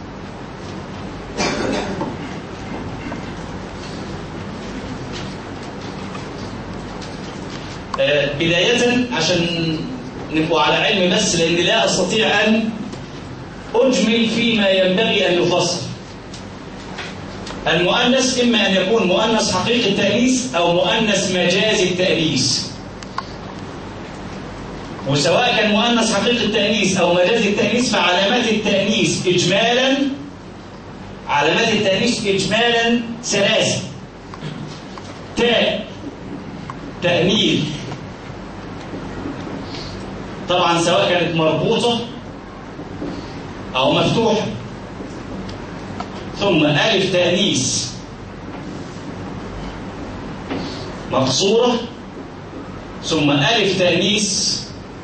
B: بداية عشان نبقوا على علم بس، لأن لا أستطيع أن أجمل فيما ينبغي أن يفصل. المؤنث إما أن يكون مؤنث حقيقي التأنيث أو مؤنث مجازي التأنيث. وسواء كان مؤنث حقيقي التأنيث أو مجازي التأنيث فعلامات التأنيث إجمالا علامات التأنيث إجمالا ثلاثة: تاء تأنيث طبعا سواء كانت مربوطة أو مفتوحة، ثم ألف تأنيث مقصورة، ثم ألف تأنيث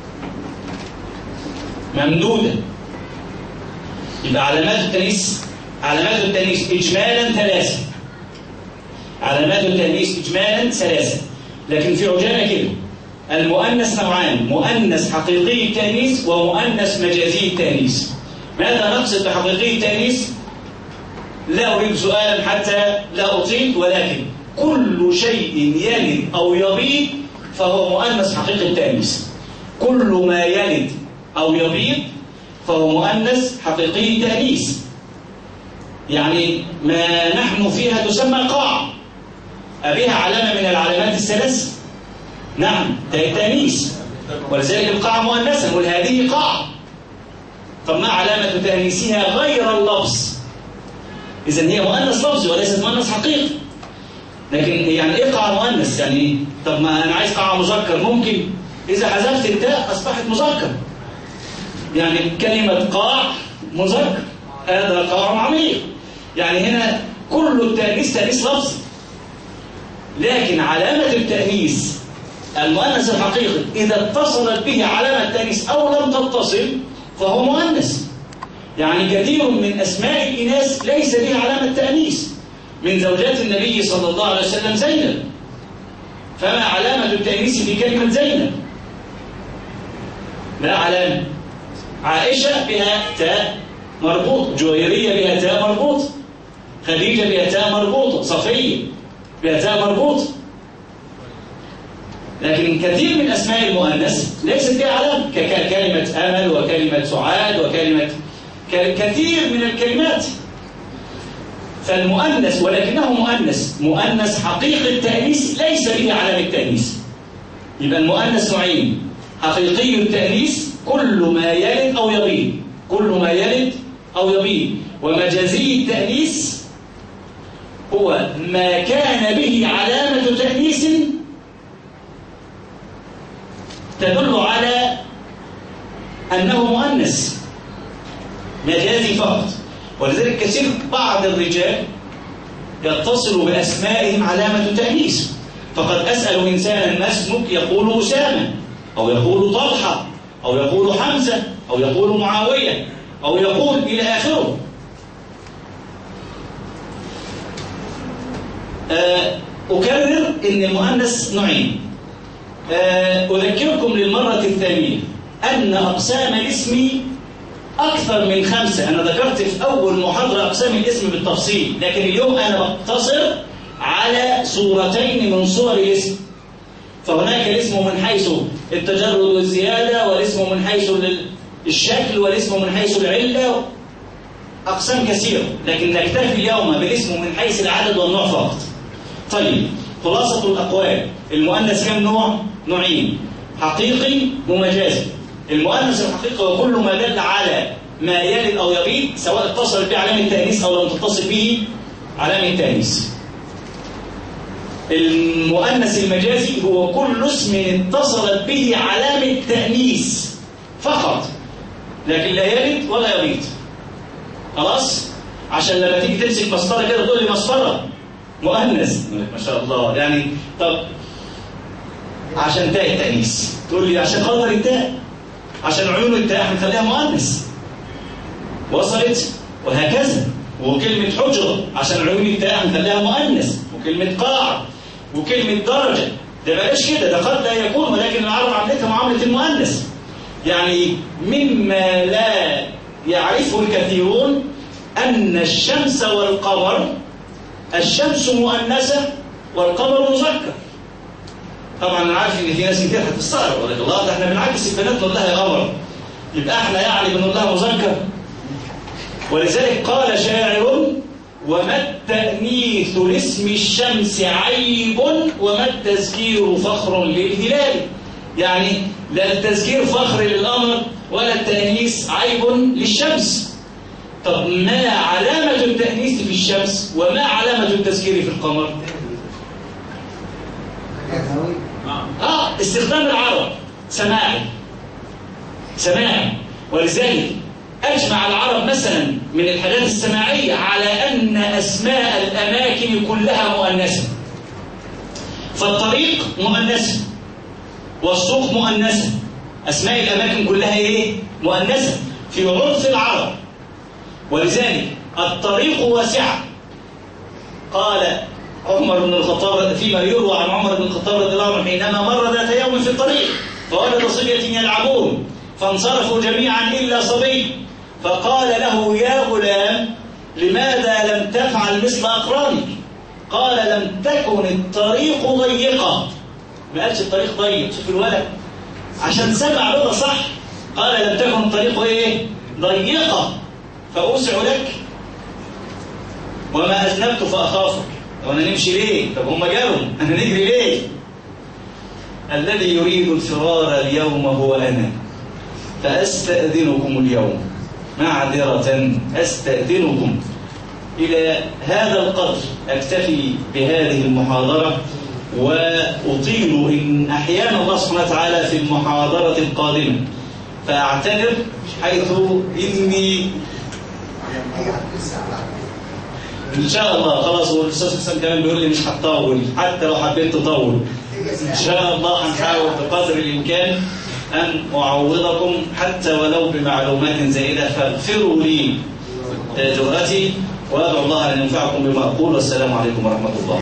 B: ممدودة. يبقى علامات التأنيث علامات التأنيث إجمالا ثلاثة علامات التأنيث إجمالا ثلاثة لكن في عجالة كده: المؤنث نوعان، مؤنث حقيقي التأنيث ومؤنث مجازي التأنيث. ماذا نقصد بحقيقي التأنيث؟ لا أريد سؤالا حتى لا أطيل، ولكن كل شيء يلد أو يبيض فهو مؤنث حقيقي التأنيث. كل ما يلد أو يبيض فهو مؤنث حقيقي التأنيث. يعني ما نحن فيها تسمى قاع، أبيها علامة من العلامات الثلاث؟ نعم، التأنيث، ولذلك القاع مؤنثا، نقول هذه قاع. طب ما علامة تأنيثها؟ غير اللفظ. إذن هي مؤنث لفظي وليست مؤنث حقيقي. لكن يعني إيه قاع مؤنث؟ يعني طب ما أنا عايز قاع مذكر، ممكن إذا حذفت التاء أصبحت مذكر. يعني كلمة قاع مذكر، هذا قاع عميق. يعني هنا كل التأنيث تأنيث لفظي، لكن علامة التأنيث المؤنث الحقيقي إذا اتصلت به علامة التأنيث أو لم تتصل فهو مؤنث. يعني كثير من أسماء الإناث ليس بها علامة تأنيث. من زوجات النبي صلى الله عليه وسلم زينب، فما علامة التأنيث في كلمة زينب؟ لا علامة. عائشة بها تاء مربوط، جويرية بها تاء مربوط، خديجة بها تاء مربوطة، صفية بها تاء مربوط. لكن كثير من أسماء المؤنث ليست بها علامة، ككلمة أمل وكلمة سعاد وكلمة كثير من الكلمات. فالمؤنث ولكنه مؤنث مؤنث حقيقي التأنيث ليس به علامة التأنيث. يبقى المؤنث نوعين: حقيقي التأنيث كل ما يلد أو يبيض كل ما يلد أو يبيض ومجازي التأنيث هو ما كان به علامة تأنيث تدل على أنه مؤنث مجازي فقط. ولذلك كثير بعض الرجال يتصل بأسمائهم علامة تأنيث. فقد أسأل إنسانا ما اسمك؟ يقول أسامة، أو يقول طلحة، أو يقول حمزة، أو يقول معاوية، أو يقول إلى آخره. أكرر إن المؤنث نوعين. أذكركم للمرة الثانية أن أقسام الاسم أكثر من خمسة. أنا ذكرت في أول محاضرة أقسام الاسم بالتفصيل، لكن اليوم أنا بقتصر على صورتين من صور الاسم. فهناك الاسم من حيث التجرد والزيادة، والاسم من حيث الشكل، والاسم من حيث العلة، أقسام كثيرة، لكن نكتفي اليوم بالاسم من حيث العدد والنوع فقط. طيب، خلاصة الأقوال: المؤنث كم نوع؟ نوعين: حقيقي ومجازي. المؤنث الحقيقي هو كل ما دل على ما يلد أو يبيض سواء اتصل به علامة التأنيث أو لم تتصل به علامة التأنيث. المؤنث المجازي هو كل اسم اتصلت به علامة تأنيث فقط، لكن لا يلد ولا يبيض. خلاص؟ عشان لما تيجي تمسك مسطرة كده تقول لي مسطرة مؤنث، ما شاء الله، يعني طب عشان تاء التأنيث تقول لي عشان خاطر التاء، عشان عيون التاء هنخليها مؤنث. وصلت؟ وهكذا. وكلمة حجرة عشان عيون التاء هنخليها مؤنث، وكلمة قاع، وكلمة درجة. ده بلاش كده، ده قد لا يكون، ولكن العرب عملتها معاملة المؤنث. يعني مما لا يعرفه الكثيرون أن الشمس والقمر، الشمس مؤنثة والقمر مذكر. طبعا انا عارف ان في ناس كتير هتستغرب ولا الله ده احنا بنعكس البنات نقول لها يا قمر، يبقى احنا يعني بنقول لها مذكر. ولذلك قال شاعر: وما التأنيث لاسم الشمس عيب وما التذكير فخر للهلال. يعني لا التذكير فخر للقمر ولا التأنيث عيب للشمس. طب ما علامة التأنيث في الشمس وما علامة التذكير في القمر؟ اه استخدام العرب سماعي سماعي. ولذلك أجمع العرب مثلا من الحاجات السماعية على أن أسماء الأماكن كلها مؤنثة. فالطريق مؤنثة والسوق مؤنثة، أسماء الأماكن كلها إيه؟ مؤنثة في عرف العرب. ولذلك الطريق واسعة. قال عمر بن الخطاب فيما يروى عن عمر بن الخطاب رضي الله عنه حينما مر ذات يوم في الطريق فوجد صبية يلعبون فانصرفوا جميعا إلا صبي، فقال له: يا غلام لماذا لم تفعل مثل أقرانك؟ قال: لم تكن الطريق ضيقة. ما قالش الطريق ضيق، شوف الولد عشان سمع لغة صح. قال: لم تكن الطريق ايه؟ ضيقة فأوسع لك وما أذنبت فأخافك. وانا نمشي ليه؟ طب هم جاروا انا نجري ليه؟ الذي يريد الفرار اليوم هو أنا، فأستأذنكم اليوم معذرة أستأذنكم. إلى هذا القدر أكتفي بهذه المحاضرة، وأطيل إن أحيانا الله سبحانه وتعالى في المحاضرة القادمة، فأعتذر حيث إني إن شاء الله خلاص. والأستاذ حسن كمان بيقول لي مش هتطول، حتى لو حبيت تطول إن شاء الله هنحاول بقدر الإمكان أن أعوضكم حتى ولو بمعلومات زائدة، فاغفروا لي جرأتي، وأدعو الله أن ينفعكم بما أقول. والسلام عليكم ورحمة الله.